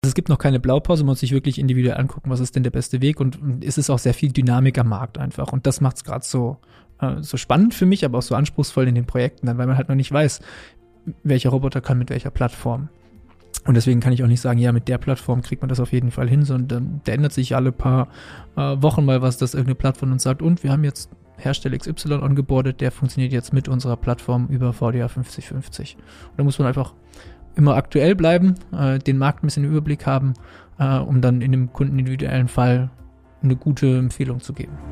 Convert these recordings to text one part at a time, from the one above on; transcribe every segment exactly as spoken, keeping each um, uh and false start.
es gibt noch keine Blaupause, man muss sich wirklich individuell angucken, was ist denn der beste Weg und, und es ist auch sehr viel Dynamik am Markt einfach und das macht es gerade so, äh, so spannend für mich, aber auch so anspruchsvoll in den Projekten, dann, weil man halt noch nicht weiß, welcher Roboter kann mit welcher Plattform. Und deswegen kann ich auch nicht sagen, ja, mit der Plattform kriegt man das auf jeden Fall hin, sondern da ändert sich alle paar äh, Wochen mal was, dass irgendeine Plattform uns sagt, und wir haben jetzt Hersteller X Y ongeboardet, der funktioniert jetzt mit unserer Plattform über V D A fünfzig fünfzig. Und da muss man einfach immer aktuell bleiben, äh, den Markt ein bisschen im Überblick haben, äh, um dann in dem kundenindividuellen Fall eine gute Empfehlung zu geben.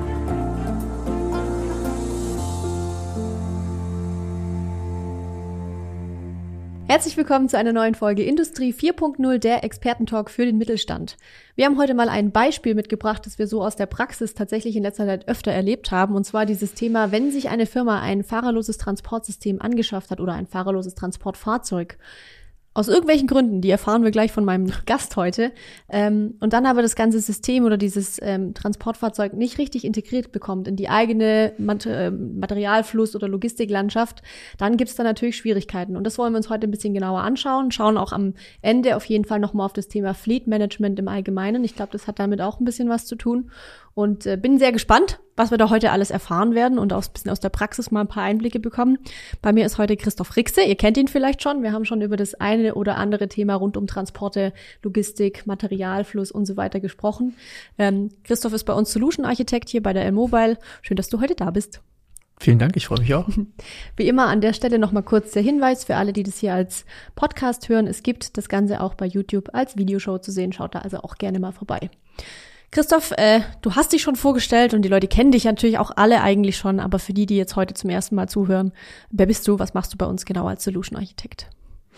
Herzlich willkommen zu einer neuen Folge Industrie vier Punkt null, der Expertentalk für den Mittelstand. Wir haben heute mal ein Beispiel mitgebracht, das wir so aus der Praxis tatsächlich in letzter Zeit öfter erlebt haben. Und zwar dieses Thema, wenn sich eine Firma ein fahrerloses Transportsystem angeschafft hat oder ein fahrerloses Transportfahrzeug. Aus irgendwelchen Gründen, die erfahren wir gleich von meinem Gast heute. Ähm, und dann aber das ganze System oder dieses ähm, Transportfahrzeug nicht richtig integriert bekommt in die eigene Mat- äh, Materialfluss- oder Logistiklandschaft, dann gibt es da natürlich Schwierigkeiten. Und das wollen wir uns heute ein bisschen genauer anschauen. Schauen auch am Ende auf jeden Fall nochmal auf das Thema Fleet Management im Allgemeinen. Ich glaube, das hat damit auch ein bisschen was zu tun. Und äh, bin sehr gespannt, was wir da heute alles erfahren werden und auch ein bisschen aus der Praxis mal ein paar Einblicke bekommen. Bei mir ist heute Christoph Rixe. Ihr kennt ihn vielleicht schon. Wir haben schon über das eine oder andere Thema rund um Transporte, Logistik, Materialfluss und so weiter gesprochen. Ähm, Christoph ist bei uns Solution Architekt hier bei der L-Mobile. Schön, dass du heute da bist. Vielen Dank, ich freue mich auch. Wie immer an der Stelle nochmal kurz der Hinweis für alle, die das hier als Podcast hören. Es gibt das Ganze auch bei YouTube als Videoshow zu sehen. Schaut da also auch gerne mal vorbei. Christoph, äh, du hast dich schon vorgestellt und die Leute kennen dich natürlich auch alle eigentlich schon, aber für die, die jetzt heute zum ersten Mal zuhören, wer bist du, was machst du bei uns genau als Solution Architekt?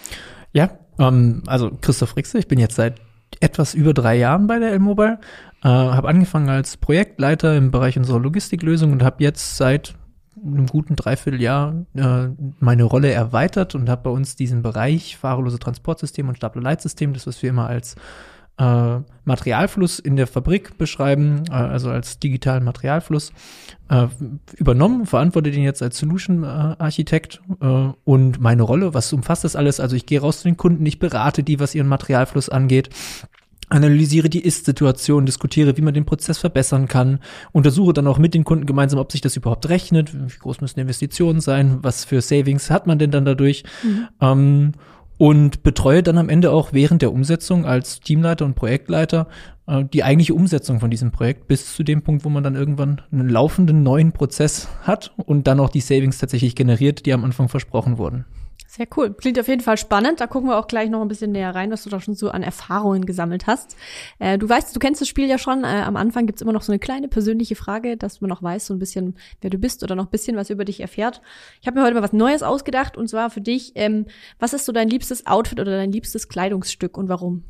Ja, ähm, also Christoph Rixe, ich bin jetzt seit etwas über drei Jahren bei der L-Mobile, äh, habe angefangen als Projektleiter im Bereich unserer Logistiklösung und habe jetzt seit einem guten Dreivierteljahr äh, meine Rolle erweitert und habe bei uns diesen Bereich fahrerlose Transportsystem und Stapler-Leitsystem, das was wir immer als Äh, Materialfluss in der Fabrik beschreiben, äh, also als digitalen Materialfluss, äh, übernommen, verantworte den jetzt als Solution-Architekt äh, und meine Rolle, was umfasst das alles? Also ich gehe raus zu den Kunden, ich berate die, was ihren Materialfluss angeht, analysiere die Ist-Situation, diskutiere, wie man den Prozess verbessern kann, untersuche dann auch mit den Kunden gemeinsam, ob sich das überhaupt rechnet, wie groß müssen die Investitionen sein, was für Savings hat man denn dann dadurch, mhm. ähm, und betreue dann am Ende auch während der Umsetzung als Teamleiter und Projektleiter äh, die eigentliche Umsetzung von diesem Projekt bis zu dem Punkt, wo man dann irgendwann einen laufenden neuen Prozess hat und dann auch die Savings tatsächlich generiert, die am Anfang versprochen wurden. Sehr cool. Klingt auf jeden Fall spannend. Da gucken wir auch gleich noch ein bisschen näher rein, was du da schon so an Erfahrungen gesammelt hast. Äh, du weißt, du kennst das Spiel ja schon. Äh, am Anfang gibt's immer noch so eine kleine persönliche Frage, dass man noch weiß, so ein bisschen, wer du bist oder noch ein bisschen was über dich erfährt. Ich habe mir heute mal was Neues ausgedacht und zwar für dich, ähm, was ist so dein liebstes Outfit oder dein liebstes Kleidungsstück und warum?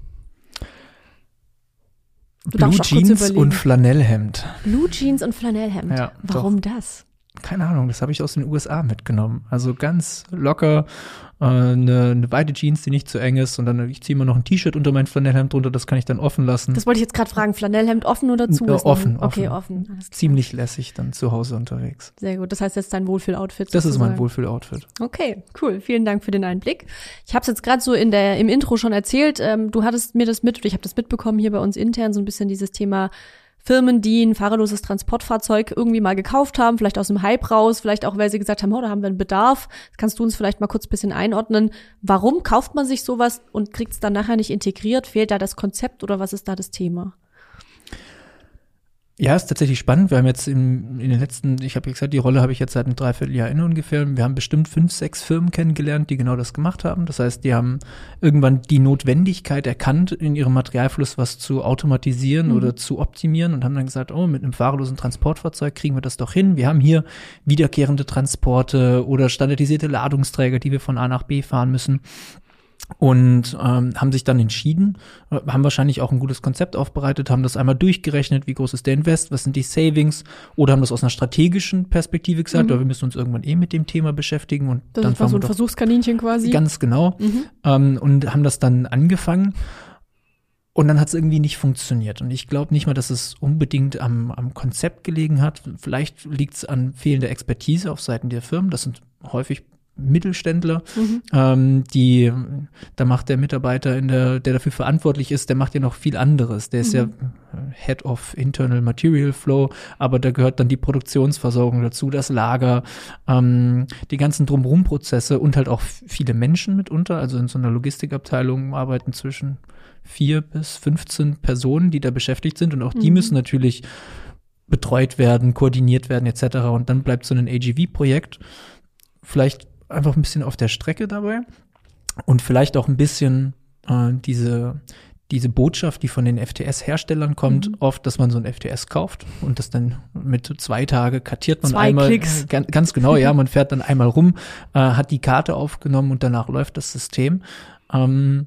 Du Blue Jeans und Flanellhemd. Blue Jeans und Flanellhemd. Ja, warum doch. das? Keine Ahnung, das habe ich aus den U S A mitgenommen. Also ganz locker, äh, eine, eine weite Jeans, die nicht zu eng ist und dann ich ziehe immer noch ein T-Shirt unter mein Flanellhemd drunter, das kann ich dann offen lassen. Das wollte ich jetzt gerade fragen, Flanellhemd offen oder zu? Äh, offen, okay, offen. offen. Ziemlich lässig dann zu Hause unterwegs. Sehr gut, das heißt jetzt dein Wohlfühl-Outfit. Das sozusagen. Ist mein Wohlfühl-Outfit. Okay, cool, vielen Dank für den Einblick. Ich habe es jetzt gerade so in der im Intro schon erzählt, ähm, du hattest mir das mit, oder ich habe das mitbekommen hier bei uns intern, so ein bisschen dieses Thema Firmen, die ein fahrerloses Transportfahrzeug irgendwie mal gekauft haben, vielleicht aus dem Hype raus, vielleicht auch, weil sie gesagt haben, oh, da haben wir einen Bedarf. Kannst du uns vielleicht mal kurz ein bisschen einordnen? Warum kauft man sich sowas und kriegt es dann nachher nicht integriert? Fehlt da das Konzept oder was ist da das Thema? Ja, ist tatsächlich spannend. Wir haben jetzt in, in den letzten, ich habe ja gesagt, die Rolle habe ich jetzt seit einem Dreivierteljahr inne ungefähr. Wir haben bestimmt fünf, sechs Firmen kennengelernt, die genau das gemacht haben. Das heißt, die haben irgendwann die Notwendigkeit erkannt, in ihrem Materialfluss was zu automatisieren mhm. oder zu optimieren und haben dann gesagt, oh, mit einem fahrerlosen Transportfahrzeug kriegen wir das doch hin. Wir haben hier wiederkehrende Transporte oder standardisierte Ladungsträger, die wir von A nach B fahren müssen. Und ähm, haben sich dann entschieden, haben wahrscheinlich auch ein gutes Konzept aufbereitet, haben das einmal durchgerechnet, wie groß ist der Invest, was sind die Savings, oder haben das aus einer strategischen Perspektive gesagt, mhm. aber wir müssen uns irgendwann eh mit dem Thema beschäftigen. Und das dann war so ein Versuchskaninchen quasi. Ganz genau. Mhm. Ähm, und haben das dann angefangen. Und dann hat es irgendwie nicht funktioniert. Und ich glaube nicht mal, dass es unbedingt am, am Konzept gelegen hat. Vielleicht liegt es an fehlender Expertise auf Seiten der Firmen. Das sind häufig Mittelständler, mhm. ähm, die, da macht der Mitarbeiter, in der, der dafür verantwortlich ist, der macht ja noch viel anderes. Der ist mhm. ja Head of Internal Material Flow, aber da gehört dann die Produktionsversorgung dazu, das Lager, ähm, die ganzen Drumherum-Prozesse und halt auch viele Menschen mitunter. Also in so einer Logistikabteilung arbeiten zwischen vier bis fünfzehn Personen, die da beschäftigt sind, und auch die mhm. müssen natürlich betreut werden, koordiniert werden et cetera. Und dann bleibt so ein A G V-Projekt vielleicht einfach ein bisschen auf der Strecke dabei und vielleicht auch ein bisschen äh, diese diese Botschaft, die von den F T S-Herstellern kommt, mhm. oft, dass man so ein F T S kauft und das dann mit zwei Tage kartiert man zwei einmal. Klicks. Ganz, ganz genau, ja, man fährt dann einmal rum, äh, hat die Karte aufgenommen und danach läuft das System. Ähm,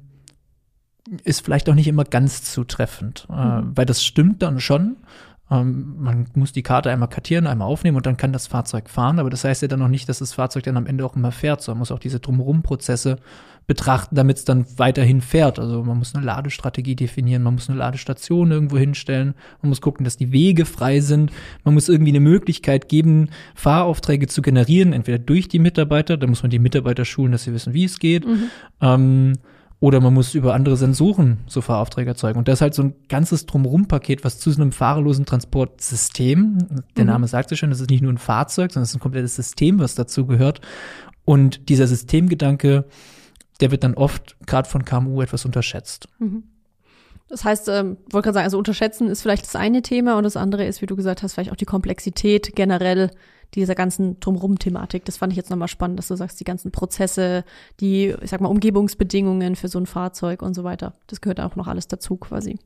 ist vielleicht auch nicht immer ganz zutreffend, mhm. äh, weil das stimmt dann schon. Ähm, man muss die Karte einmal kartieren, einmal aufnehmen und dann kann das Fahrzeug fahren, aber das heißt ja dann noch nicht, dass das Fahrzeug dann am Ende auch immer fährt, sondern man muss auch diese Drumherum-Prozesse betrachten, damit es dann weiterhin fährt. Also man muss eine Ladestrategie definieren, man muss eine Ladestation irgendwo hinstellen, man muss gucken, dass die Wege frei sind, man muss irgendwie eine Möglichkeit geben, Fahraufträge zu generieren, entweder durch die Mitarbeiter, da muss man die Mitarbeiter schulen, dass sie wissen, wie es geht, mhm. ähm, oder man muss über andere Sensoren so Fahraufträge erzeugen. Und das ist halt so ein ganzes Drumherum-Paket, was zu so einem fahrerlosen Transportsystem, der mhm. Name sagt es schon, das ist nicht nur ein Fahrzeug, sondern es ist ein komplettes System, was dazu gehört. Und dieser Systemgedanke, der wird dann oft gerade von K M U etwas unterschätzt. Mhm. Das heißt, ähm, wollte gerade sagen, also unterschätzen ist vielleicht das eine Thema und das andere ist, wie du gesagt hast, vielleicht auch die Komplexität generell dieser ganzen Drumherum-Thematik. Das fand ich jetzt nochmal spannend, dass du sagst, die ganzen Prozesse, die, ich sag mal, Umgebungsbedingungen für so ein Fahrzeug und so weiter. Das gehört auch noch alles dazu quasi.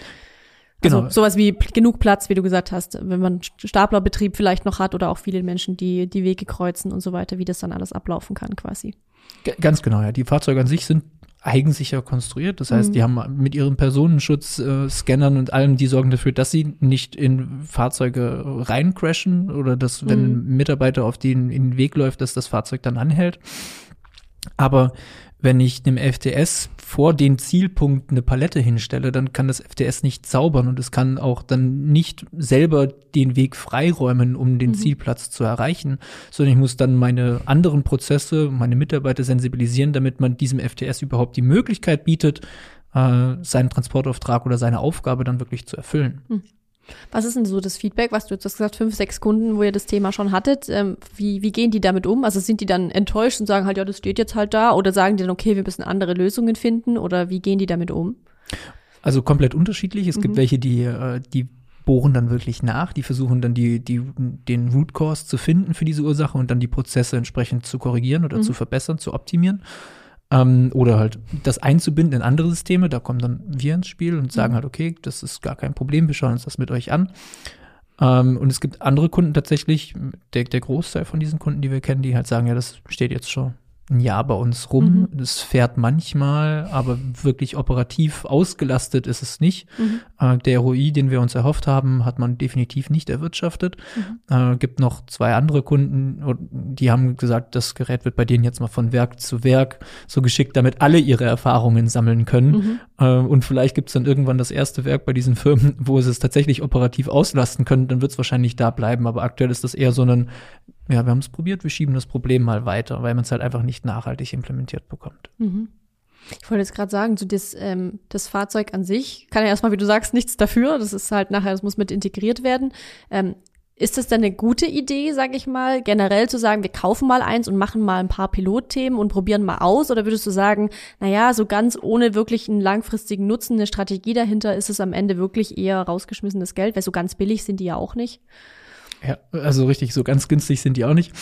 Also genau. Sowas wie genug Platz, wie du gesagt hast, wenn man Staplerbetrieb vielleicht noch hat oder auch viele Menschen, die die Wege kreuzen und so weiter, wie das dann alles ablaufen kann quasi. G- ganz genau, ja. Die Fahrzeuge an sich sind eigensicher konstruiert. Das heißt, mhm. die haben mit ihren Personenschutzscannern äh, und allem, die sorgen dafür, dass sie nicht in Fahrzeuge reincrashen oder dass, wenn mhm. ein Mitarbeiter auf den, in den Weg läuft, dass das Fahrzeug dann anhält. Aber wenn ich dem F T S vor den Zielpunkt eine Palette hinstelle, dann kann das F T S nicht zaubern und es kann auch dann nicht selber den Weg freiräumen, um den mhm. Zielplatz zu erreichen, sondern ich muss dann meine anderen Prozesse, meine Mitarbeiter sensibilisieren, damit man diesem F T S überhaupt die Möglichkeit bietet, äh, seinen Transportauftrag oder seine Aufgabe dann wirklich zu erfüllen. Mhm. Was ist denn so das Feedback, was du jetzt hast gesagt, fünf, sechs Kunden, wo ihr das Thema schon hattet, ähm, wie, wie gehen die damit um? Also sind die dann enttäuscht und sagen halt, ja, das steht jetzt halt da, oder sagen die dann, okay, wir müssen andere Lösungen finden, oder wie gehen die damit um? Also komplett unterschiedlich. Es mhm. gibt welche, die, die bohren dann wirklich nach, die versuchen dann die, die, den Root Cause zu finden für diese Ursache und dann die Prozesse entsprechend zu korrigieren oder mhm. zu verbessern, zu optimieren. Ähm, oder halt das einzubinden in andere Systeme, da kommen dann wir ins Spiel und sagen mhm. halt, okay, das ist gar kein Problem, wir schauen uns das mit euch an. Ähm, und es gibt andere Kunden tatsächlich, der, der Großteil von diesen Kunden, die wir kennen, die halt sagen, ja, das steht jetzt schon ein Jahr bei uns rum, mhm. das fährt manchmal, aber wirklich operativ ausgelastet ist es nicht. Mhm. Äh, der R O I, den wir uns erhofft haben, hat man definitiv nicht erwirtschaftet. Mhm. Äh, gibt noch zwei andere Kunden, die haben gesagt, das Gerät wird bei denen jetzt mal von Werk zu Werk so geschickt, damit alle ihre Erfahrungen sammeln können. Mhm. Äh, und vielleicht gibt es dann irgendwann das erste Werk bei diesen Firmen, wo sie es tatsächlich operativ auslasten können, dann wird es wahrscheinlich da bleiben. Aber aktuell ist das eher so ein, ja, wir haben es probiert, wir schieben das Problem mal weiter, weil man es halt einfach nicht nachhaltig implementiert bekommt. Mhm. Ich wollte jetzt gerade sagen, so das, ähm, das Fahrzeug an sich kann ja erstmal, wie du sagst, nichts dafür. Das ist halt nachher, das muss mit integriert werden. Ähm, ist das dann eine gute Idee, sage ich mal, generell zu sagen, wir kaufen mal eins und machen mal ein paar Pilotthemen und probieren mal aus? Oder würdest du sagen, naja, so ganz ohne wirklich einen langfristigen Nutzen, eine Strategie dahinter, ist es am Ende wirklich eher rausgeschmissenes Geld? Weil so ganz billig sind die ja auch nicht. Ja, also richtig, so ganz günstig sind die auch nicht.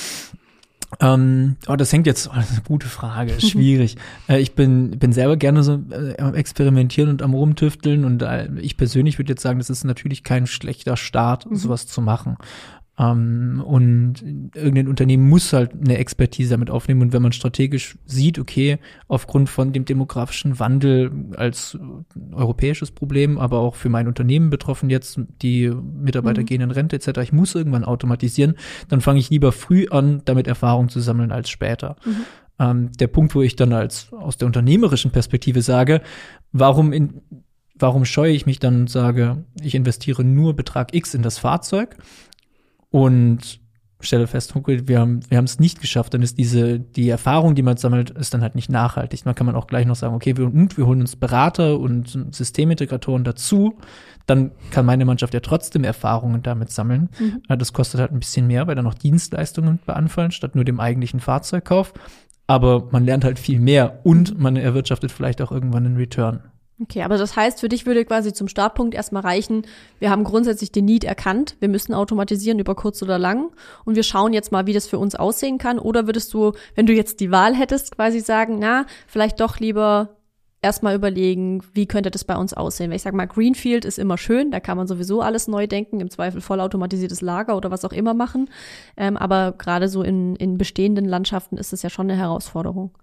Ähm, aber das hängt jetzt, oh, das ist eine gute Frage, ist schwierig. äh, ich bin bin selber gerne so äh, am Experimentieren und am Rumtüfteln und äh, ich persönlich würde jetzt sagen, das ist natürlich kein schlechter Start, mhm. sowas zu machen. Ähm, und irgendein Unternehmen muss halt eine Expertise damit aufnehmen und wenn man strategisch sieht, okay, aufgrund von dem demografischen Wandel als europäisches Problem, aber auch für mein Unternehmen betroffen jetzt, die Mitarbeiter mhm. gehen in Rente et cetera, ich muss irgendwann automatisieren, dann fange ich lieber früh an, damit Erfahrung zu sammeln als später. Mhm. Ähm, der Punkt, wo ich dann als aus der unternehmerischen Perspektive sage, warum in warum scheue ich mich dann und sage, ich investiere nur Betrag X in das Fahrzeug und stelle fest, okay, wir haben wir haben es nicht geschafft, dann ist diese die Erfahrung, die man sammelt, ist dann halt nicht nachhaltig. Man kann man auch gleich noch sagen, okay, wir, und wir holen uns Berater und Systemintegratoren dazu, dann kann meine Mannschaft ja trotzdem Erfahrungen damit sammeln. Mhm. Das kostet halt ein bisschen mehr, weil dann noch Dienstleistungen beanfallen, statt nur dem eigentlichen Fahrzeugkauf. Aber man lernt halt viel mehr und man erwirtschaftet vielleicht auch irgendwann einen Return. Okay, aber das heißt, für dich würde quasi zum Startpunkt erstmal reichen, wir haben grundsätzlich den Need erkannt, wir müssen automatisieren über kurz oder lang und wir schauen jetzt mal, wie das für uns aussehen kann. Oder würdest du, wenn du jetzt die Wahl hättest, quasi sagen, na, vielleicht doch lieber erstmal überlegen, wie könnte das bei uns aussehen? Weil ich sag mal, Greenfield ist immer schön, da kann man sowieso alles neu denken, im Zweifel vollautomatisiertes Lager oder was auch immer machen. Ähm, aber gerade so in, in bestehenden Landschaften ist es ja schon eine Herausforderung.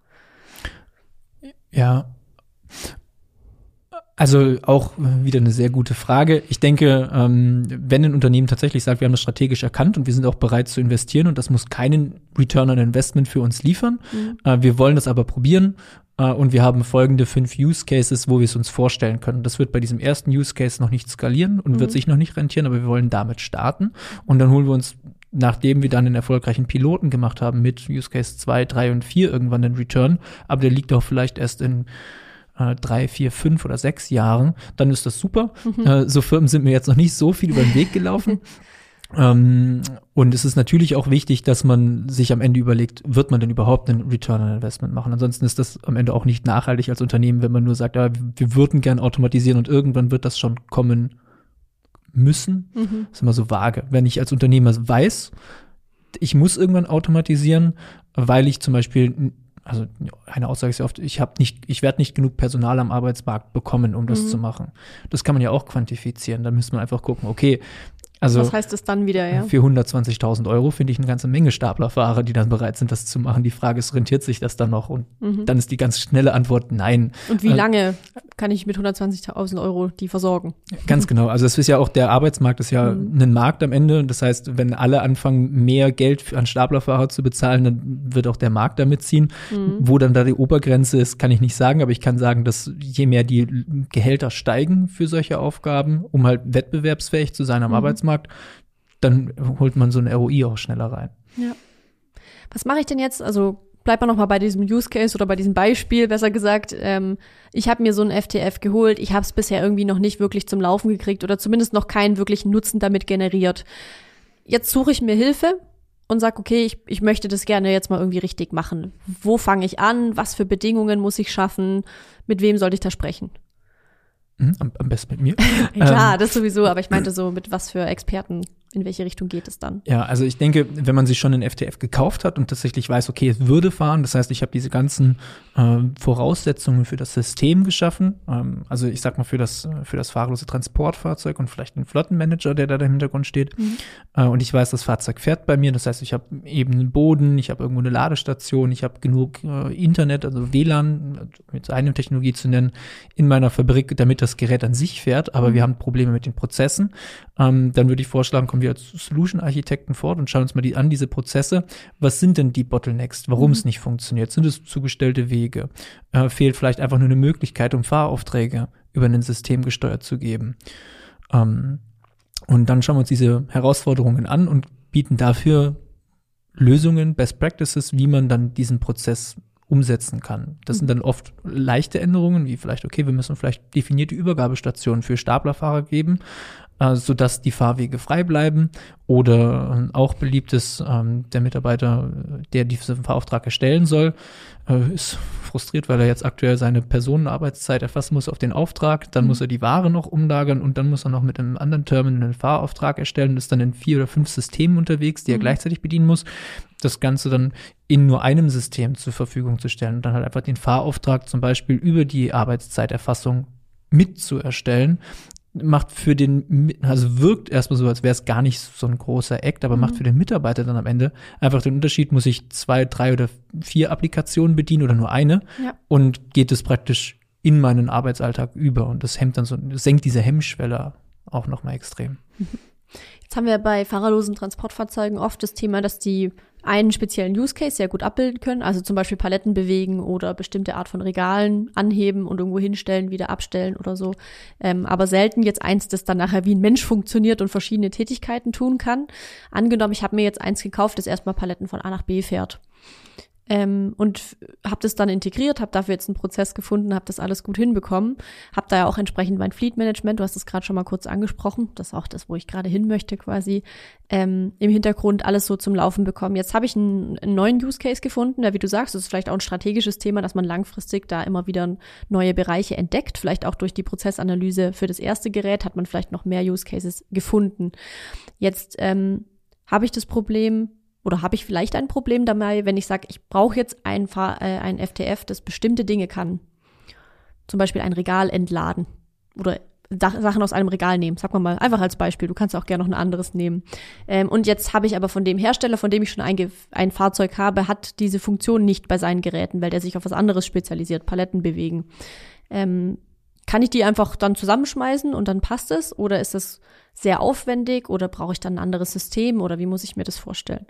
Ja, also auch wieder eine sehr gute Frage. Ich denke, ähm, wenn ein Unternehmen tatsächlich sagt, wir haben das strategisch erkannt und wir sind auch bereit zu investieren und das muss keinen Return on Investment für uns liefern. Mhm. Äh, wir wollen das aber probieren äh, und wir haben folgende fünf Use Cases, wo wir es uns vorstellen können. Das wird bei diesem ersten Use Case noch nicht skalieren und mhm. wird sich noch nicht rentieren, aber wir wollen damit starten und dann holen wir uns, nachdem wir dann einen erfolgreichen Piloten gemacht haben mit Use Case zwei, drei und vier irgendwann den Return, aber der liegt auch vielleicht erst in drei, vier, fünf oder sechs Jahren, dann ist das super. Mhm. Äh, so Firmen sind mir jetzt noch nicht so viel über den Weg gelaufen. ähm, und es ist natürlich auch wichtig, dass man sich am Ende überlegt, wird man denn überhaupt einen Return on Investment machen? Ansonsten ist das am Ende auch nicht nachhaltig als Unternehmen, wenn man nur sagt, ja, wir würden gern automatisieren und irgendwann wird das schon kommen müssen. Mhm. Das ist immer so vage. Wenn ich als Unternehmer weiß, ich muss irgendwann automatisieren, weil ich zum Beispiel Also eine Aussage ist ja oft, ich habe nicht, ich werde nicht genug Personal am Arbeitsmarkt bekommen, um das mhm. zu machen. Das kann man ja auch quantifizieren. Da müsste man einfach gucken, okay, also was heißt das dann wieder, ja? Für hundertzwanzigtausend Euro finde ich eine ganze Menge Staplerfahrer, die dann bereit sind, das zu machen. Die Frage ist, rentiert sich das dann noch? Und mhm. dann ist die ganz schnelle Antwort nein. Und wie äh, lange kann ich mit hundertzwanzigtausend Euro die versorgen? Ganz genau. Also es ist ja auch, der Arbeitsmarkt ist ja mhm. ein Markt am Ende. Das heißt, wenn alle anfangen, mehr Geld an Staplerfahrer zu bezahlen, dann wird auch der Markt da mitziehen. Mhm. Wo dann da die Obergrenze ist, kann ich nicht sagen. Aber ich kann sagen, dass je mehr die Gehälter steigen für solche Aufgaben, um halt wettbewerbsfähig zu sein am mhm. Arbeitsmarkt, dann holt man so ein R O I auch schneller rein. Ja. Was mache ich denn jetzt? Also bleibt man noch mal bei diesem Use Case oder bei diesem Beispiel, besser gesagt. Ähm, ich habe mir so ein F T F geholt. Ich habe es bisher irgendwie noch nicht wirklich zum Laufen gekriegt oder zumindest noch keinen wirklichen Nutzen damit generiert. Jetzt suche ich mir Hilfe und sag, okay, ich, ich möchte das gerne jetzt mal irgendwie richtig machen. Wo fange ich an? Was für Bedingungen muss ich schaffen? Mit wem sollte ich da sprechen? Am, am besten mit mir. Ja, klar, ähm, das sowieso, aber ich meinte so, mit was für Experten, in welche Richtung geht es dann? Ja, also ich denke, wenn man sich schon einen F T F gekauft hat und tatsächlich weiß, okay, es würde fahren, das heißt, ich habe diese ganzen äh, Voraussetzungen für das System geschaffen, ähm, also ich sag mal für das für das fahrlose Transportfahrzeug und vielleicht einen Flottenmanager, der da im Hintergrund steht, mhm. äh, und ich weiß, das Fahrzeug fährt bei mir, das heißt, ich habe eben einen Boden, ich habe irgendwo eine Ladestation, ich habe genug äh, Internet, also W L A N, mit einer Technologie zu nennen, in meiner Fabrik, damit das Gerät an sich fährt, aber mhm. wir haben Probleme mit den Prozessen, ähm, dann würde ich vorschlagen, kommen wir als Solution-Architekten fort und schauen uns mal die an, diese Prozesse. Was sind denn die Bottlenecks, warum mhm. es nicht funktioniert? Sind es zugestellte Wege? Äh, fehlt vielleicht einfach nur eine Möglichkeit, um Fahraufträge über ein System gesteuert zu geben? Ähm, und dann schauen wir uns diese Herausforderungen an und bieten dafür Lösungen, Best Practices, wie man dann diesen Prozess umsetzen kann. Das sind dann oft leichte Änderungen, wie vielleicht, okay, wir müssen vielleicht definierte Übergabestationen für Staplerfahrer geben, äh, sodass die Fahrwege frei bleiben. Oder äh, auch beliebt ist, ähm, der Mitarbeiter, der diesen Fahrauftrag erstellen soll, äh, ist frustriert, weil er jetzt aktuell seine Personenarbeitszeit erfassen muss auf den Auftrag. Dann mhm. muss er die Ware noch umlagern und dann muss er noch mit einem anderen Terminal einen Fahrauftrag erstellen und ist dann in vier oder fünf Systemen unterwegs, die mhm. er gleichzeitig bedienen muss. Das Ganze dann in nur einem System zur Verfügung zu stellen und dann halt einfach den Fahrauftrag zum Beispiel über die Arbeitszeiterfassung mit zu erstellen, macht für den, also wirkt erstmal so, als wäre es gar nicht so ein großer Act, aber mhm. macht für den Mitarbeiter dann am Ende einfach den Unterschied, muss ich zwei, drei oder vier Applikationen bedienen oder nur eine ja. und geht es praktisch in meinen Arbeitsalltag über und das hemmt dann so, das senkt diese Hemmschwelle auch nochmal extrem. Mhm. Jetzt haben wir bei fahrerlosen Transportfahrzeugen oft das Thema, dass die einen speziellen Use Case sehr gut abbilden können, also zum Beispiel Paletten bewegen oder bestimmte Art von Regalen anheben und irgendwo hinstellen, wieder abstellen oder so. Ähm, aber selten jetzt eins, das dann nachher wie ein Mensch funktioniert und verschiedene Tätigkeiten tun kann. Angenommen, ich habe mir jetzt eins gekauft, das erstmal Paletten von A nach B fährt. Ähm, und habe das dann integriert, habe dafür jetzt einen Prozess gefunden, habe das alles gut hinbekommen, habe da ja auch entsprechend mein Fleet Management, du hast es gerade schon mal kurz angesprochen, das ist auch das, wo ich gerade hin möchte quasi, ähm, im Hintergrund alles so zum Laufen bekommen. Jetzt habe ich einen, einen neuen Use Case gefunden, ja, wie du sagst, das ist vielleicht auch ein strategisches Thema, dass man langfristig da immer wieder neue Bereiche entdeckt, vielleicht auch durch die Prozessanalyse für das erste Gerät hat man vielleicht noch mehr Use Cases gefunden. Jetzt ähm, habe ich das Problem, oder habe ich vielleicht ein Problem dabei, wenn ich sage, ich brauche jetzt ein, äh, ein F T F, das bestimmte Dinge kann. Zum Beispiel ein Regal entladen oder Sachen aus einem Regal nehmen. Sag mal mal, einfach als Beispiel. Du kannst auch gerne noch ein anderes nehmen. Ähm, und jetzt habe ich aber von dem Hersteller, von dem ich schon ein, ein Fahrzeug habe, hat diese Funktion nicht bei seinen Geräten, weil der sich auf was anderes spezialisiert, Paletten bewegen. Ähm, kann ich die einfach dann zusammenschmeißen und dann passt es? Oder ist das sehr aufwendig oder brauche ich dann ein anderes System oder wie muss ich mir das vorstellen?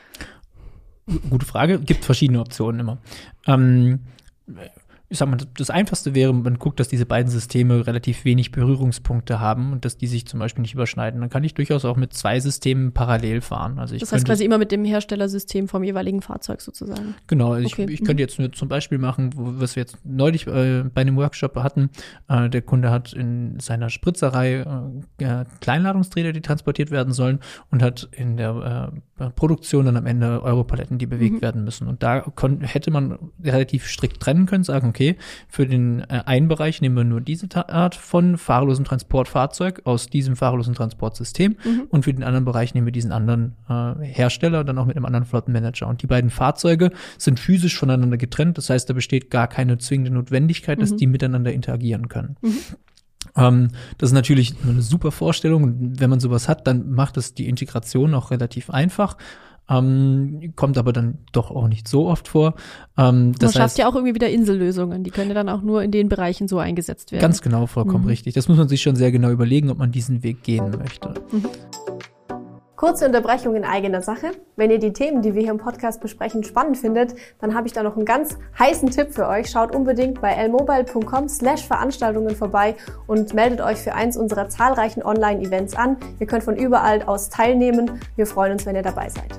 Gute Frage. Gibt verschiedene Optionen immer. Ähm, ich sag mal, das Einfachste wäre, man guckt, dass diese beiden Systeme relativ wenig Berührungspunkte haben und dass die sich zum Beispiel nicht überschneiden. Dann kann ich durchaus auch mit zwei Systemen parallel fahren. Also ich das heißt quasi immer mit dem Herstellersystem vom jeweiligen Fahrzeug sozusagen. Genau, also okay. ich, ich könnte jetzt nur zum Beispiel machen, wo, was wir jetzt neulich äh, bei einem Workshop hatten. Äh, der Kunde hat in seiner Spritzerei äh, Kleinladungsträger, die transportiert werden sollen und hat in der äh, Produktion dann am Ende Europaletten, die bewegt mhm. werden müssen. Und da kon- hätte man relativ strikt trennen können, sagen, okay, für den äh, einen Bereich nehmen wir nur diese Ta- Art von fahrlosem Transportfahrzeug aus diesem fahrlosen Transportsystem mhm. und für den anderen Bereich nehmen wir diesen anderen äh, Hersteller, dann auch mit einem anderen Flottenmanager. Und die beiden Fahrzeuge sind physisch voneinander getrennt, das heißt, da besteht gar keine zwingende Notwendigkeit, dass mhm. die miteinander interagieren können. Mhm. Ähm, das ist natürlich eine super Vorstellung und wenn man sowas hat, dann macht es die Integration auch relativ einfach. Ähm, kommt aber dann doch auch nicht so oft vor. Ähm, das man heißt, schafft ja auch irgendwie wieder Insellösungen, die können ja dann auch nur in den Bereichen so eingesetzt werden. Ganz genau, vollkommen mhm. richtig. Das muss man sich schon sehr genau überlegen, ob man diesen Weg gehen möchte. Mhm. Kurze Unterbrechung in eigener Sache. Wenn ihr die Themen, die wir hier im Podcast besprechen, spannend findet, dann habe ich da noch einen ganz heißen Tipp für euch. Schaut unbedingt bei elmobile.com slash Veranstaltungen vorbei und meldet euch für eins unserer zahlreichen Online-Events an. Ihr könnt von überall aus teilnehmen. Wir freuen uns, wenn ihr dabei seid.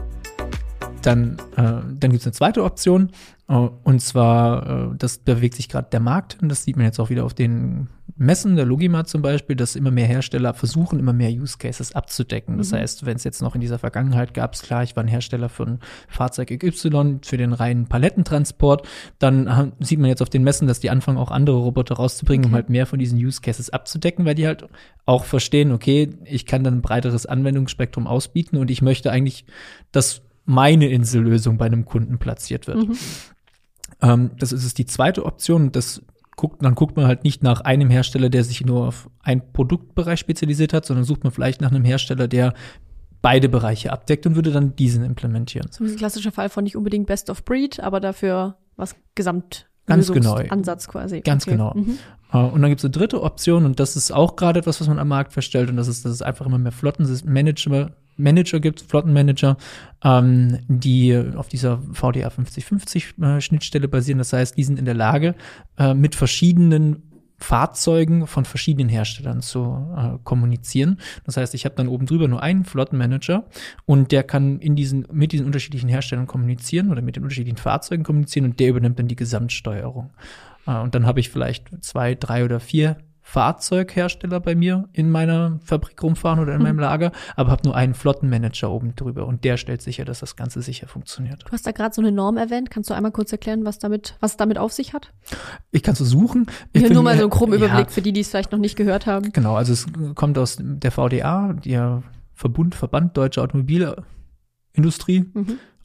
Dann, äh, dann gibt es eine zweite Option, äh, und zwar, äh, das bewegt sich gerade der Markt, und das sieht man jetzt auch wieder auf den Messen, der Logimat zum Beispiel, dass immer mehr Hersteller versuchen, immer mehr Use Cases abzudecken. Das mhm. heißt, wenn es jetzt noch in dieser Vergangenheit gab, ist klar, ich war ein Hersteller für ein Fahrzeug X Y, für den reinen Palettentransport, dann haben, sieht man jetzt auf den Messen, dass die anfangen, auch andere Roboter rauszubringen, okay. um halt mehr von diesen Use Cases abzudecken, weil die halt auch verstehen, okay, ich kann dann ein breiteres Anwendungsspektrum ausbieten und ich möchte eigentlich, dass meine Insellösung bei einem Kunden platziert wird. Mhm. Ähm, das ist es die zweite Option. Das guckt, dann guckt man halt nicht nach einem Hersteller, der sich nur auf einen Produktbereich spezialisiert hat, sondern sucht man vielleicht nach einem Hersteller, der beide Bereiche abdeckt und würde dann diesen implementieren. So ein klassischer Fall von nicht unbedingt Best of Breed, aber dafür was Gesamt. Ganz genau. Ansatz quasi. Ganz okay. genau. Mhm. Uh, und dann gibt es eine dritte Option, und das ist auch gerade etwas, was man am Markt feststellt, und das ist, dass es einfach immer mehr Flottenmanager Manager gibt, Flottenmanager, ähm, die auf dieser V D A fünfzig fünfzig äh, Schnittstelle basieren. Das heißt, die sind in der Lage, äh, mit verschiedenen Fahrzeugen von verschiedenen Herstellern zu äh, kommunizieren. Das heißt, ich habe dann oben drüber nur einen Flottenmanager, und der kann in diesen mit diesen unterschiedlichen Herstellern kommunizieren oder mit den unterschiedlichen Fahrzeugen kommunizieren, und der übernimmt dann die Gesamtsteuerung. Äh, und dann habe ich vielleicht zwei, drei oder vier Fahrzeughersteller bei mir in meiner Fabrik rumfahren oder in meinem Lager, aber habe nur einen Flottenmanager oben drüber, und der stellt sicher, dass das Ganze sicher funktioniert. Du hast da gerade so eine Norm erwähnt. Kannst du einmal kurz erklären, was damit, was damit auf sich hat? Ich kann so suchen. Ich Hier bin, nur mal so einen groben ja, Überblick für die, die es vielleicht noch nicht gehört haben. Genau, also es kommt aus der V D A, der Verbund, Verband Deutsche Automobilindustrie. Mhm.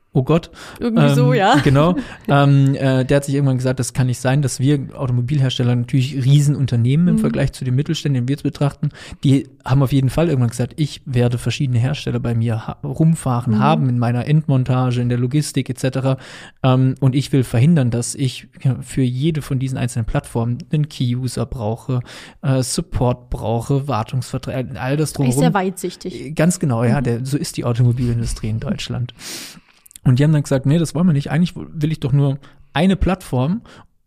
oh Gott. Irgendwie ähm, so, ja. Genau. ähm, äh, der hat sich irgendwann gesagt, das kann nicht sein, dass wir Automobilhersteller natürlich Riesenunternehmen im Mhm. Vergleich Vergleich zu den Mittelständen, den wir jetzt betrachten, die haben auf jeden Fall irgendwann gesagt, ich werde verschiedene Hersteller bei mir ha- rumfahren Mhm. haben, in meiner Endmontage, in der Logistik et cetera. Ähm, und ich will verhindern, dass ich ja, für jede von diesen einzelnen Plattformen einen Key-User brauche, äh, Support brauche, Wartungsverträge, all das Ist drumherum. sehr weitsichtig. Ganz genau, ja, Mhm. der, so ist die Automobilindustrie in Deutschland. Und die haben dann gesagt, nee, das wollen wir nicht. Eigentlich will ich doch nur eine Plattform.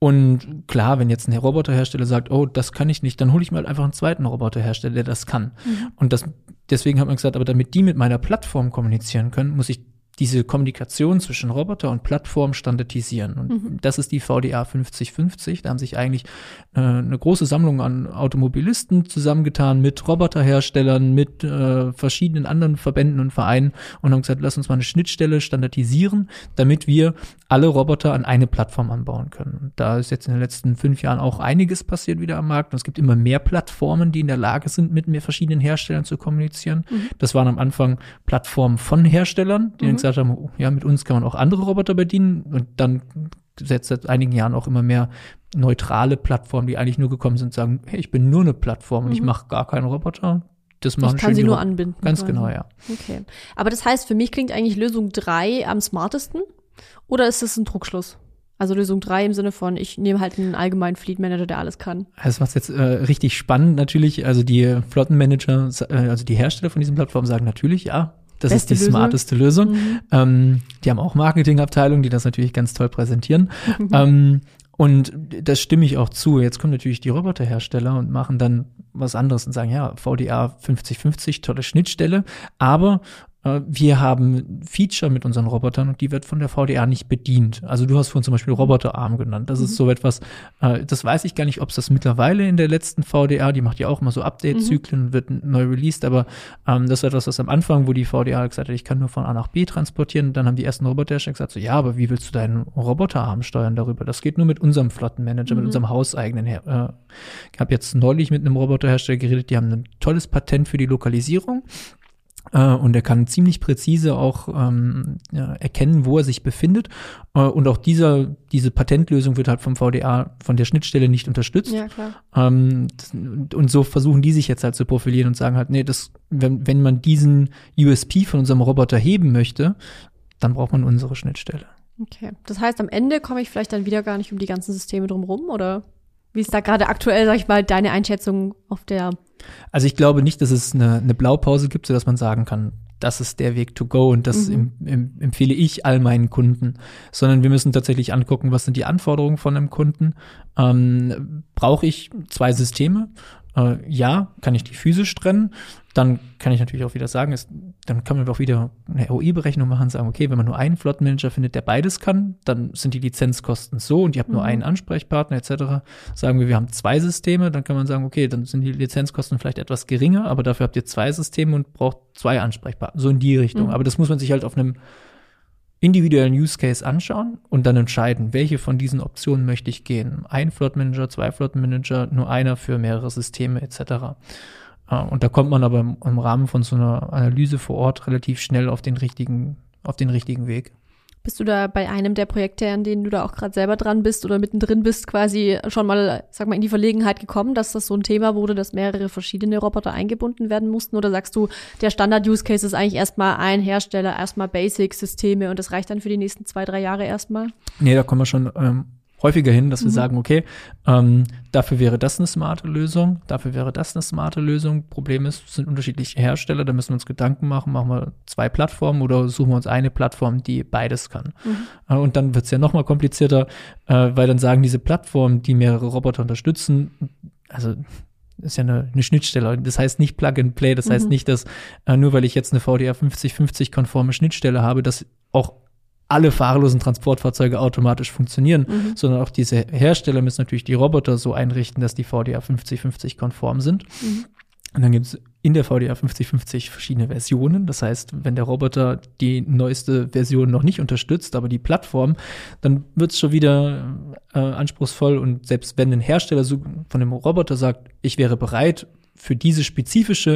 Und klar, wenn jetzt ein Roboterhersteller sagt, oh, das kann ich nicht, dann hole ich mir halt einfach einen zweiten Roboterhersteller, der das kann. Mhm. Und das, deswegen hat man gesagt, aber damit die mit meiner Plattform kommunizieren können, muss ich diese Kommunikation zwischen Roboter und Plattform standardisieren. Und Mhm. das ist die V D A fünfzig fünfzig. Da haben sich eigentlich äh, eine große Sammlung an Automobilisten zusammengetan mit Roboterherstellern, mit äh, verschiedenen anderen Verbänden und Vereinen und haben gesagt, lass uns mal eine Schnittstelle standardisieren, damit wir alle Roboter an eine Plattform anbauen können. Und da ist jetzt in den letzten fünf Jahren auch einiges passiert wieder am Markt. Und es gibt immer mehr Plattformen, die in der Lage sind, mit mehr verschiedenen Herstellern zu kommunizieren. Mhm. Das waren am Anfang Plattformen von Herstellern, die Mhm. dann gesagt haben, oh, ja, mit uns kann man auch andere Roboter bedienen. Und dann setzt seit einigen Jahren auch immer mehr neutrale Plattformen, die eigentlich nur gekommen sind, sagen, hey, ich bin nur eine Plattform und Mhm. ich mache gar keinen Roboter. Das machen Ich kann schön sie die nur Ro- anbinden. Ganz quasi. genau, ja. Okay. Aber das heißt, für mich klingt eigentlich Lösung drei am smartesten? Oder ist das ein Druckschluss? Also Lösung drei im Sinne von, ich nehme halt einen allgemeinen Fleet Manager, der alles kann. Das macht jetzt äh, richtig spannend natürlich. Also die Flottenmanager, äh, also die Hersteller von diesen Plattformen sagen natürlich, ja, das Beste ist die Lösung. smarteste Lösung. Mhm. Ähm, die haben auch Marketingabteilungen, die das natürlich ganz toll präsentieren. ähm, und das stimme ich auch zu. Jetzt kommen natürlich die Roboterhersteller und machen dann was anderes und sagen, ja, V D A fünfzig fünfzig, tolle Schnittstelle, aber äh, wir haben Feature mit unseren Robotern und die wird von der V D A nicht bedient. Also du hast vorhin zum Beispiel Roboterarm genannt. Das Mhm. ist so etwas, äh, das weiß ich gar nicht, ob es das mittlerweile in der letzten V D A, die macht ja auch immer so Update-Zyklen und wird neu released, aber ähm, das war etwas, was am Anfang, wo die V D A gesagt hat, ich kann nur von A nach B transportieren, dann haben die ersten Roboterhersteller gesagt, so, ja, aber wie willst du deinen Roboterarm steuern darüber? Das geht nur mit unserem Flottenmanager, Mhm. mit unserem hauseigenen Her äh, Ich habe jetzt neulich mit einem Roboterhersteller geredet, die haben ein tolles Patent für die Lokalisierung. Äh, und er kann ziemlich präzise auch ähm, ja, erkennen, wo er sich befindet. Äh, und auch dieser, diese Patentlösung wird halt vom V D A, von der Schnittstelle nicht unterstützt. Ja, klar. Ähm, das, und so versuchen die sich jetzt halt zu profilieren und sagen halt, nee, das, wenn, wenn man diesen U S P von unserem Roboter heben möchte, dann braucht man unsere Schnittstelle. Okay. Das heißt, am Ende komme ich vielleicht dann wieder gar nicht um die ganzen Systeme drumherum, oder wie ist da gerade aktuell, sag ich mal, deine Einschätzung auf der? Also ich glaube nicht, dass es eine, eine Blaupause gibt, sodass man sagen kann, das ist der Weg to go und das Mhm. em, em, empfehle ich all meinen Kunden, sondern wir müssen tatsächlich angucken, was sind die Anforderungen von einem Kunden. Ähm, brauche ich zwei Systeme? Äh, ja, kann ich die physisch trennen? Dann kann ich natürlich auch wieder sagen, ist, dann kann man auch wieder eine R O I-Berechnung machen und sagen, okay, wenn man nur einen Flottenmanager findet, der beides kann, dann sind die Lizenzkosten so und ihr habt nur Mhm. einen Ansprechpartner et cetera. Sagen wir, wir haben zwei Systeme, dann kann man sagen, okay, dann sind die Lizenzkosten vielleicht etwas geringer, aber dafür habt ihr zwei Systeme und braucht zwei Ansprechpartner. So in die Richtung. Mhm. Aber das muss man sich halt auf einem individuellen Use Case anschauen und dann entscheiden, welche von diesen Optionen möchte ich gehen. Ein Flottenmanager, zwei Flottenmanager, nur einer für mehrere Systeme et cetera. Und da kommt man aber im, im Rahmen von so einer Analyse vor Ort relativ schnell auf den richtigen, auf den richtigen Weg. Bist du da bei einem der Projekte, an denen du da auch gerade selber dran bist oder mittendrin bist, quasi schon mal, sag mal, in die Verlegenheit gekommen, dass das so ein Thema wurde, dass mehrere verschiedene Roboter eingebunden werden mussten? Oder sagst du, der Standard-Use-Case ist eigentlich erstmal ein Hersteller, erstmal Basic-Systeme und das reicht dann für die nächsten zwei, drei Jahre erstmal? Nee, da kommen wir schon ähm, häufiger hin, dass wir Mhm. sagen, okay, ähm, dafür wäre das eine smarte Lösung, dafür wäre das eine smarte Lösung. Problem ist, es sind unterschiedliche Hersteller, da müssen wir uns Gedanken machen, machen wir zwei Plattformen oder suchen wir uns eine Plattform, die beides kann. Mhm. Äh, und dann wird es ja noch mal komplizierter, äh, weil dann sagen diese Plattformen, die mehrere Roboter unterstützen, also ist ja eine, eine Schnittstelle. Das heißt nicht Plug and Play, das heißt Mhm. nicht, dass äh, nur weil ich jetzt eine V D A fünfzig fünfzig konforme Schnittstelle habe, dass auch alle fahrerlosen Transportfahrzeuge automatisch funktionieren, Mhm. sondern auch diese Hersteller müssen natürlich die Roboter so einrichten, dass die V D A fünfzig fünfzig konform sind. Mhm. Und dann gibt es in der V D A fünfzig fünfzig verschiedene Versionen. Das heißt, wenn der Roboter die neueste Version noch nicht unterstützt, aber die Plattform, dann wird es schon wieder äh, anspruchsvoll. Und selbst wenn ein Hersteller so von dem Roboter sagt, ich wäre bereit, für diese spezifische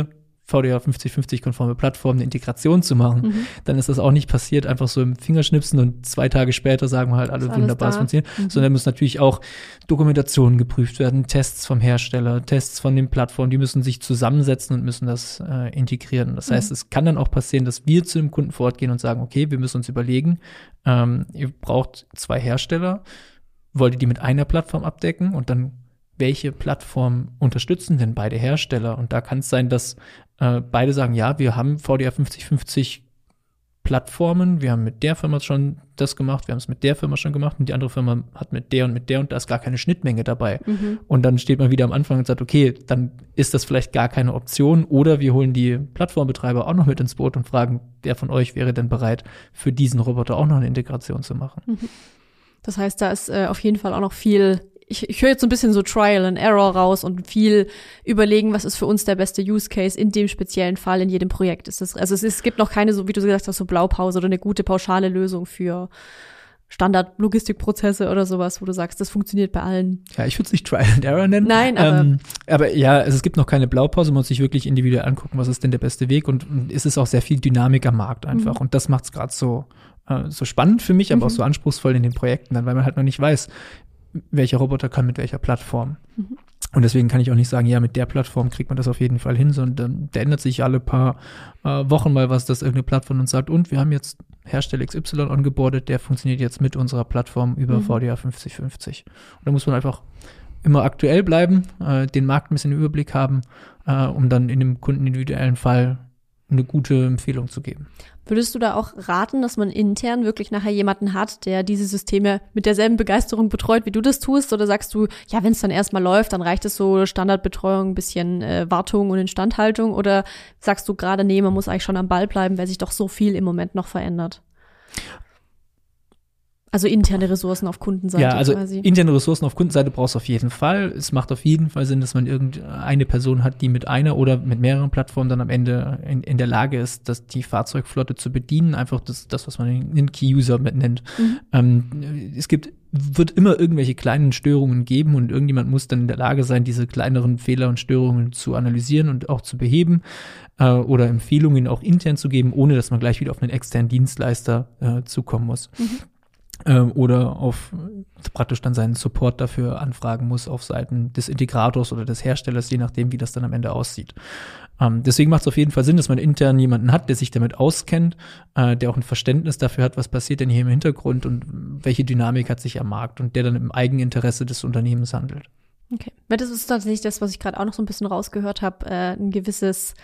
V D A fünfzig fünfzig konforme Plattform eine Integration zu machen, mhm. dann ist das auch nicht passiert, einfach so im Fingerschnipsen und zwei Tage später sagen wir halt alle wunderbar, es funktioniert, mhm. sondern muss natürlich auch Dokumentationen geprüft werden, Tests vom Hersteller, Tests von den Plattformen, die müssen sich zusammensetzen und müssen das äh, integrieren. Das mhm. heißt, es kann dann auch passieren, dass wir zu dem Kunden vor Ort gehen und sagen, okay, wir müssen uns überlegen, ähm, ihr braucht zwei Hersteller, wollt ihr die mit einer Plattform abdecken und dann welche Plattform unterstützen denn beide Hersteller? Und da kann es sein, dass äh, beide sagen, ja, wir haben V D A fünfzig fünfzig Plattformen, wir haben mit der Firma schon das gemacht, wir haben es mit der Firma schon gemacht und die andere Firma hat mit der und mit der und da ist gar keine Schnittmenge dabei. Mhm. Und dann steht man wieder am Anfang und sagt, okay, dann ist das vielleicht gar keine Option oder wir holen die Plattformbetreiber auch noch mit ins Boot und fragen, wer von euch wäre denn bereit, für diesen Roboter auch noch eine Integration zu machen. Mhm. Das heißt, da ist äh, auf jeden Fall auch noch viel Ich, ich höre jetzt so ein bisschen so Trial and Error raus und viel überlegen, was ist für uns der beste Use Case in dem speziellen Fall, in jedem Projekt. Ist das, also es, ist, es gibt noch keine, so wie du gesagt hast, so Blaupause oder eine gute pauschale Lösung für Standard-Logistikprozesse oder sowas, wo du sagst, das funktioniert bei allen. Ja, ich würde es nicht Trial and Error nennen. Nein, aber ähm, aber ja, also es gibt noch keine Blaupause, man muss sich wirklich individuell angucken, was ist denn der beste Weg und, und es ist auch sehr viel Dynamik am Markt einfach. Mhm. Und das macht es gerade so, äh, so spannend für mich, aber mhm. auch so anspruchsvoll in den Projekten dann, weil man halt noch nicht weiß, welcher Roboter kann mit welcher Plattform. Mhm. Und deswegen kann ich auch nicht sagen, ja, mit der Plattform kriegt man das auf jeden Fall hin, sondern da ändert sich alle paar äh, Wochen mal was, dass irgendeine Plattform uns sagt, und wir haben jetzt Hersteller X Y ongeboardet, der funktioniert jetzt mit unserer Plattform über mhm. V D A fünfzig fünfzig. Und da muss man einfach immer aktuell bleiben, äh, den Markt ein bisschen im Überblick haben, äh, um dann in dem kundenindividuellen Fall eine gute Empfehlung zu geben. Würdest du da auch raten, dass man intern wirklich nachher jemanden hat, der diese Systeme mit derselben Begeisterung betreut, wie du das tust? Oder sagst du, ja, wenn es dann erstmal läuft, dann reicht es so Standardbetreuung, ein bisschen äh, Wartung und Instandhaltung? Oder sagst du gerade, nee, man muss eigentlich schon am Ball bleiben, weil sich doch so viel im Moment noch verändert? Also interne Ressourcen auf Kundenseite ja, also quasi. Interne Ressourcen auf Kundenseite brauchst du auf jeden Fall. Es macht auf jeden Fall Sinn, dass man irgendeine Person hat, die mit einer oder mit mehreren Plattformen dann am Ende in, in der Lage ist, dass die Fahrzeugflotte zu bedienen. Einfach das, das was man einen Key-User nennt. Mhm. Ähm, es gibt, wird immer irgendwelche kleinen Störungen geben und irgendjemand muss dann in der Lage sein, diese kleineren Fehler und Störungen zu analysieren und auch zu beheben äh, oder Empfehlungen auch intern zu geben, ohne dass man gleich wieder auf einen externen Dienstleister äh, zukommen muss. Mhm. Oder auf praktisch dann seinen Support dafür anfragen muss auf Seiten des Integrators oder des Herstellers, je nachdem, wie das dann am Ende aussieht. Ähm, deswegen macht es auf jeden Fall Sinn, dass man intern jemanden hat, der sich damit auskennt, äh, der auch ein Verständnis dafür hat, was passiert denn hier im Hintergrund und welche Dynamik hat sich am Markt und der dann im Eigeninteresse des Unternehmens handelt. Okay, weil das ist tatsächlich das, was ich gerade auch noch so ein bisschen rausgehört habe, äh, ein gewisses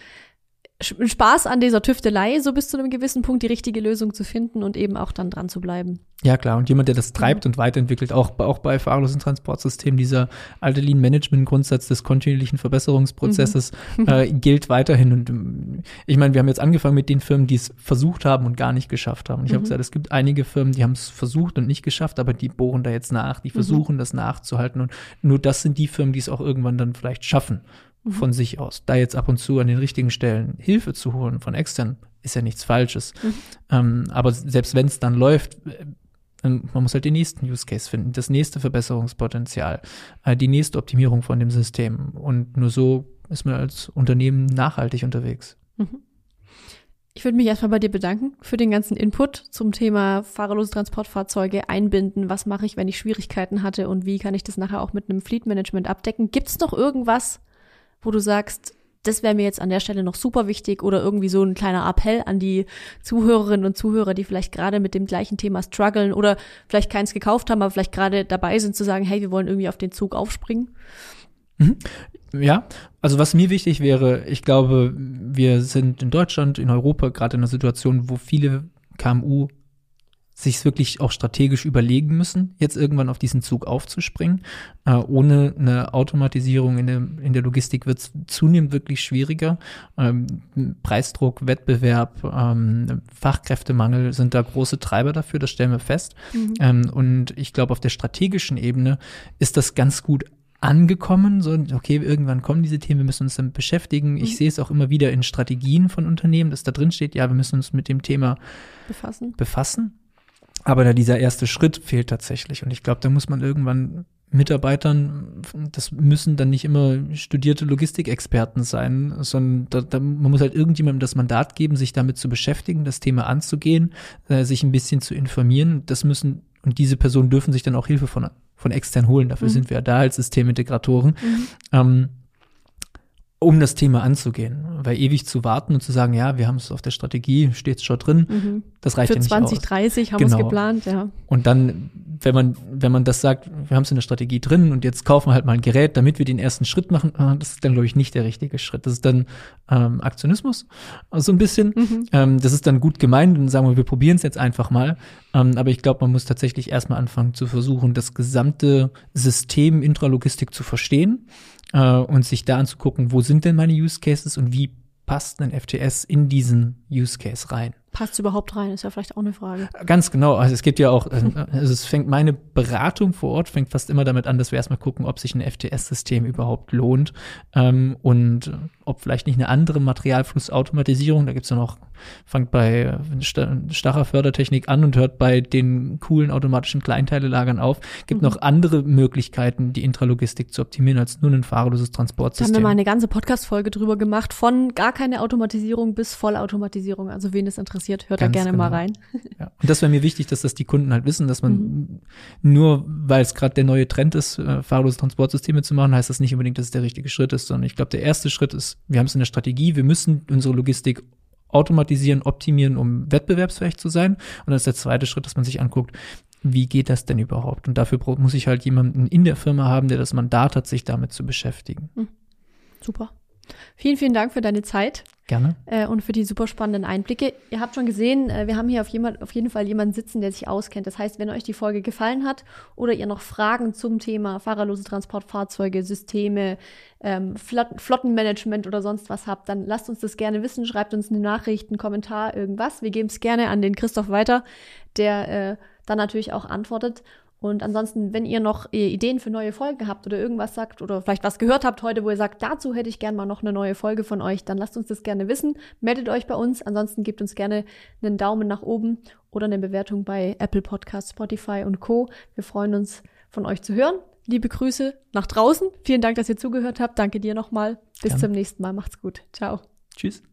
Spaß an dieser Tüftelei, so bis zu einem gewissen Punkt die richtige Lösung zu finden und eben auch dann dran zu bleiben. Ja, klar. Und jemand, der das treibt mhm. und weiterentwickelt, auch, auch bei fahrerlosen Transportsystemen, dieser alte Lean-Management-Grundsatz des kontinuierlichen Verbesserungsprozesses mhm. äh, gilt weiterhin. Und ich meine, wir haben jetzt angefangen mit den Firmen, die es versucht haben und gar nicht geschafft haben. Und ich mhm. habe gesagt, es gibt einige Firmen, die haben es versucht und nicht geschafft, aber die bohren da jetzt nach, die versuchen, mhm. das nachzuhalten. Und nur das sind die Firmen, die es auch irgendwann dann vielleicht schaffen. Von sich aus. Da jetzt ab und zu an den richtigen Stellen Hilfe zu holen von extern, ist ja nichts Falsches. Mhm. Ähm, aber selbst wenn es dann läuft, äh, man muss halt den nächsten Use Case finden, das nächste Verbesserungspotenzial, äh, die nächste Optimierung von dem System. Und nur so ist man als Unternehmen nachhaltig unterwegs. Mhm. Ich würde mich erstmal bei dir bedanken für den ganzen Input zum Thema fahrerlose Transportfahrzeuge einbinden. Was mache ich, wenn ich Schwierigkeiten hatte und wie kann ich das nachher auch mit einem Fleet Management abdecken? Gibt es noch irgendwas, wo du sagst, das wäre mir jetzt an der Stelle noch super wichtig oder irgendwie so ein kleiner Appell an die Zuhörerinnen und Zuhörer, die vielleicht gerade mit dem gleichen Thema strugglen oder vielleicht keins gekauft haben, aber vielleicht gerade dabei sind zu sagen, hey, wir wollen irgendwie auf den Zug aufspringen? Mhm. Ja, also was mir wichtig wäre, ich glaube, wir sind in Deutschland, in Europa gerade in einer Situation, wo viele K M U sich wirklich auch strategisch überlegen müssen, jetzt irgendwann auf diesen Zug aufzuspringen. Äh, ohne eine Automatisierung in der, in der Logistik wird es zunehmend wirklich schwieriger. Ähm, Preisdruck, Wettbewerb, ähm, Fachkräftemangel sind da große Treiber dafür, das stellen wir fest. Mhm. Ähm, und ich glaube, auf der strategischen Ebene ist das ganz gut angekommen, so, okay, irgendwann kommen diese Themen, wir müssen uns damit beschäftigen. Ich mhm. sehe es auch immer wieder in Strategien von Unternehmen, dass da drin steht, ja, wir müssen uns mit dem Thema befassen. befassen. Aber da dieser erste Schritt fehlt tatsächlich. Und ich glaube, da muss man irgendwann Mitarbeitern, das müssen dann nicht immer studierte Logistikexperten sein, sondern da, da, man muss halt irgendjemandem das Mandat geben, sich damit zu beschäftigen, das Thema anzugehen, äh, sich ein bisschen zu informieren. Das müssen, und diese Personen dürfen sich dann auch Hilfe von, von extern holen. Dafür mhm. sind wir ja da als Systemintegratoren. Mhm. Ähm, um das Thema anzugehen. Weil ewig zu warten und zu sagen, ja, wir haben es auf der Strategie, steht es schon drin, mhm. das reicht Für ja nicht zwanzig aus. dreißig haben genau. wir es geplant, ja. Und dann, wenn man, wenn man das sagt, wir haben es in der Strategie drin und jetzt kaufen wir halt mal ein Gerät, damit wir den ersten Schritt machen, das ist dann, glaube ich, nicht der richtige Schritt. Das ist dann ähm, Aktionismus, so ein bisschen. Mhm. Ähm, das ist dann gut gemeint und sagen wir, wir probieren es jetzt einfach mal. Ähm, aber ich glaube, man muss tatsächlich erstmal anfangen zu versuchen, das gesamte System Intralogistik zu verstehen. Uh, und sich da anzugucken, wo sind denn meine Use Cases und wie passt ein F T S in diesen Use Case rein? Passt überhaupt rein, ist ja vielleicht auch eine Frage. Ganz genau, also es gibt ja auch, also es fängt, meine Beratung vor Ort fängt fast immer damit an, dass wir erstmal gucken, ob sich ein F T S-System überhaupt lohnt ähm, und ob vielleicht nicht eine andere Materialflussautomatisierung, da gibt's ja noch, fängt bei Stacher Fördertechnik an und hört bei den coolen automatischen Kleinteilelagern auf, gibt mhm. noch andere Möglichkeiten, die Intralogistik zu optimieren, als nur ein fahrerloses Transportsystem. Da haben wir mal eine ganze Podcast-Folge drüber gemacht, von gar keine Automatisierung bis Vollautomatisierung, also wen es interessiert. Hört Ganz da gerne genau. mal rein. Ja. Und das wäre mir wichtig, dass das die Kunden halt wissen, dass man mhm. nur, weil es gerade der neue Trend ist, äh, fahrlose Transportsysteme zu machen, heißt das nicht unbedingt, dass es der richtige Schritt ist, sondern ich glaube, der erste Schritt ist, wir haben es in der Strategie, wir müssen unsere Logistik automatisieren, optimieren, um wettbewerbsfähig zu sein. Und dann ist der zweite Schritt, dass man sich anguckt, wie geht das denn überhaupt? Und dafür muss ich halt jemanden in der Firma haben, der das Mandat hat, sich damit zu beschäftigen. Mhm. Super. Vielen, vielen Dank für deine Zeit. Gerne. Äh, und für die super spannenden Einblicke. Ihr habt schon gesehen, äh, wir haben hier auf, jemand, auf jeden Fall jemanden sitzen, der sich auskennt. Das heißt, wenn euch die Folge gefallen hat oder ihr noch Fragen zum Thema fahrerlose Transportfahrzeuge, Systeme, ähm, Flot- Flottenmanagement oder sonst was habt, dann lasst uns das gerne wissen. Schreibt uns eine Nachricht, einen Kommentar, irgendwas. Wir geben es gerne an den Christoph weiter, der äh, dann natürlich auch antwortet. Und ansonsten, wenn ihr noch Ideen für neue Folgen habt oder irgendwas sagt oder vielleicht was gehört habt heute, wo ihr sagt, dazu hätte ich gerne mal noch eine neue Folge von euch, dann lasst uns das gerne wissen. Meldet euch bei uns. Ansonsten gebt uns gerne einen Daumen nach oben oder eine Bewertung bei Apple Podcasts, Spotify und Co. Wir freuen uns, von euch zu hören. Liebe Grüße nach draußen. Vielen Dank, dass ihr zugehört habt. Danke dir nochmal. Bis Gerne. zum nächsten Mal. Macht's gut. Ciao. Tschüss.